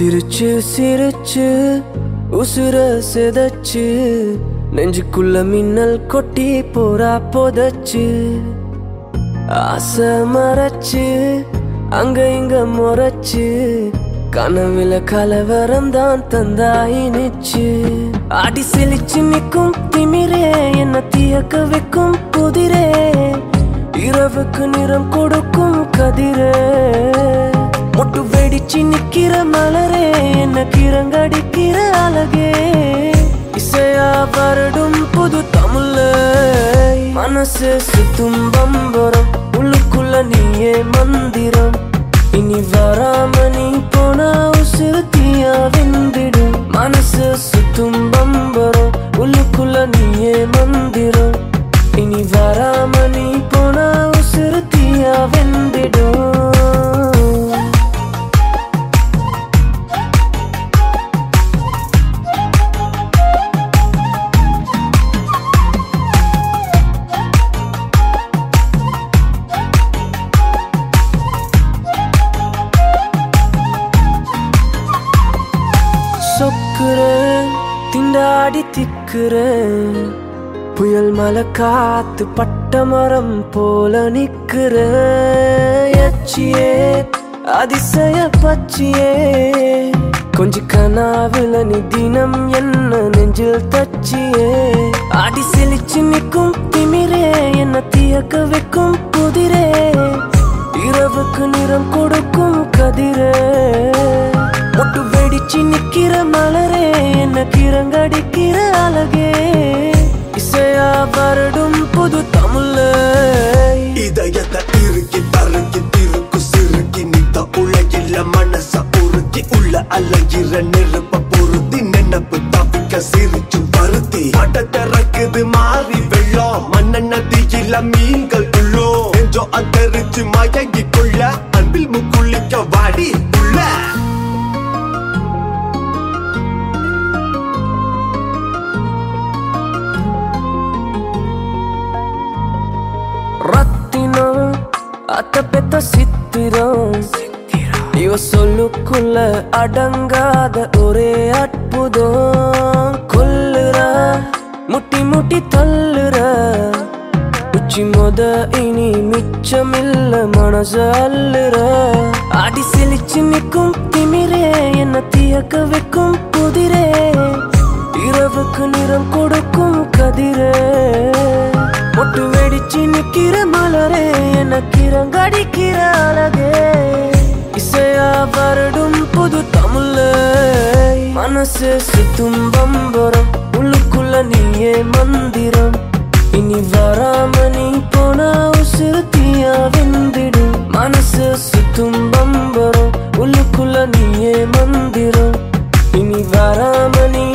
சிரிச்சு சிரிச்சு உசுர செதச்சு நெஞ்சுக்குள்ள மின்னல் கொட்டி போரா போதச்சு ஆசை மறைச்சு அங்க இங்க முறைச்சு கனவுல கலவரம் தான் தந்தாயினிச்சு ஆடி செழிச்சு நிக்கும் திமிரே என்ன தியக்க வைக்கும் புதிரே இரவுக்கு நிறம் கொடுக்கும் கதிரே மொட்டு வெடிச்சு நிக்கிற மலரே என்ன கிரங்கடிக்கிற அழகே இசையா வருடும் புது தமிழ் மனசு சுத்தும் பம்பரம் உள்ளுக்குள்ள நீயே மந்திரம் இனி வராம நீ போனா உசுறு தீயா வெந்திடும் மனசு சுத்தும் பம்பரம் உள்ளுக்குள்ள நீயே மந்திரம் இனி வராம நீ போனா உசுறு தீயா வெந்திடும் திண்டாடி திக்குறேன் புயல் மலை காத்து பட்ட மரம் போல நிக்கிறேன் எச்சியே அதிசய பச்சியே கொஞ்ச கனாவில நீ தினம் என்ன நெஞ்சில் தச்சியே ஆடி செழிச்சு நிற்கும் திமிரே என்ன தியக்க வைக்கும் புதிரே இரவுக்கு நிறம் கொடுக்கும் கதிரே மொட்டு வெடிச்சு நிக்கிற மலரே என்ன கிரங்கடிக்கிற அழகே இசையா வருடும் புது தமிழ் இதயத்தை இறுக்கி தருக்கி திருக்கு சிறுக்கி நித்த உலகில மனச உருக்கி உள்ள அழகிற நெருப்ப பொருத்தி நினைப்பு தப்பிக்க சிரிச்சு பருத்தி படத்திறக்குது மாறி வெள்ளம் மண்ண நதியில மீன்கள் உள்ளோ என்றோ அந்தரிச்சு மயங்கி கொள்ள அன்பில் முக்குளிக்க வாடி உள்ள ரத்தினம் அத்த பெத்த சித்திரம் இவ சொல்லுக்குள்ள அடங்காத ஒரே அற்புதம் கொல்லுற முட்டி முட்டி தள்ளுற உச்சி மொத இனி மிச்சமில்ல மனச அள்ளுற ஆடி செழிச்சு நிற்கும் திமிரே என்ன தியக்க வைக்கும் புதிரே இரவுக்கு நிறம் கொடுக்கும் கதிரே மொட்டு வெடிச்சு நிக்கிற மலரே என்ன கிரங்கடிக்கிற அழகே இசையா வருடும் புது தமிழ் மனசு சுத்தும் பம்பரம் உள்ளுக்குள்ள நீயே மந்திரம் இனி வராம நீ போனா உசுறு தீயா வெந்திடும் மனசு சுத்தும் பம்பரம் உள்ளுக்குள்ள நீயே மந்திரம் இனி வராம நீ